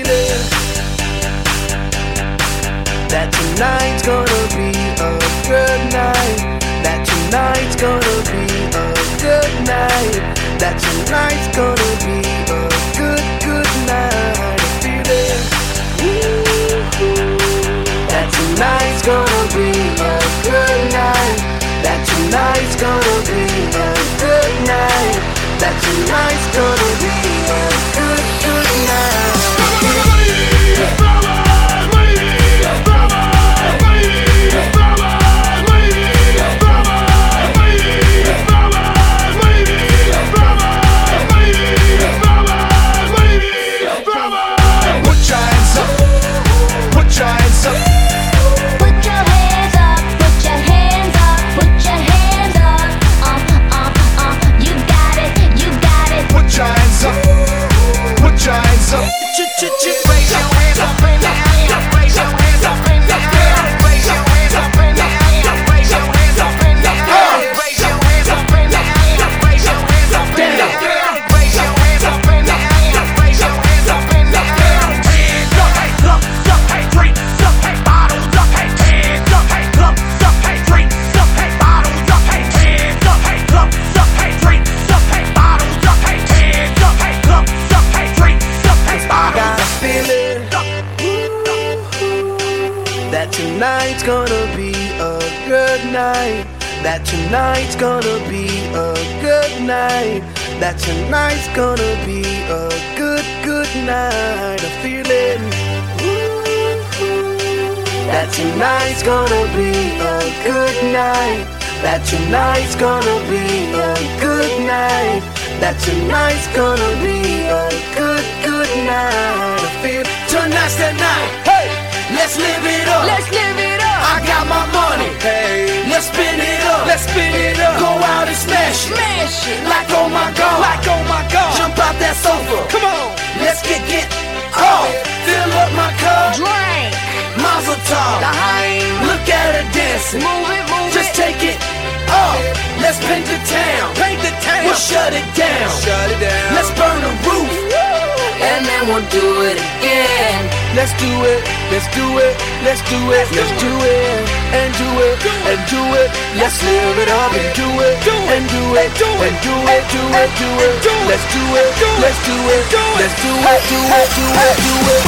feeling that tonight's gonna be a good night. That tonight's gonna be a good night. That tonight's gonna be a good, good night. I feel it. That tonight's gonna be a good night. That tonight's gonna be a good night. That tonight's gonna be a good, good night. That tonight's gonna be a good night. That tonight's gonna be a good night. That tonight's gonna be a good, good night. I feel it. That tonight's gonna be a good night. That tonight's gonna be a good night. That tonight's gonna be a good, good night. I feel tonight's the night. Hey, let's live it up. Let's live it up. I got my money. Hey, let's spin it up. Let's spin it up. Go out and smash it. Smash it. Like oh my God. Like oh my God. Jump out that sofa. Come on. Let's get off. Fill up my cup. Drink. Mazel tov. L'chaim. Look at her dancing. Move it, move Just it. take it off. Let's paint the town. Paint the town. We'll shut it down. Shut it down. Let's burn the roof. And then we'll do it again. Let's do it. Let's do it. Let's do it. Let's do it. And do it. And do it. Let's live it up and do it. And do it. And do it. Do it. Do it. Let's do it. Let's do it. Let's do it. Do it. Do it. Do it.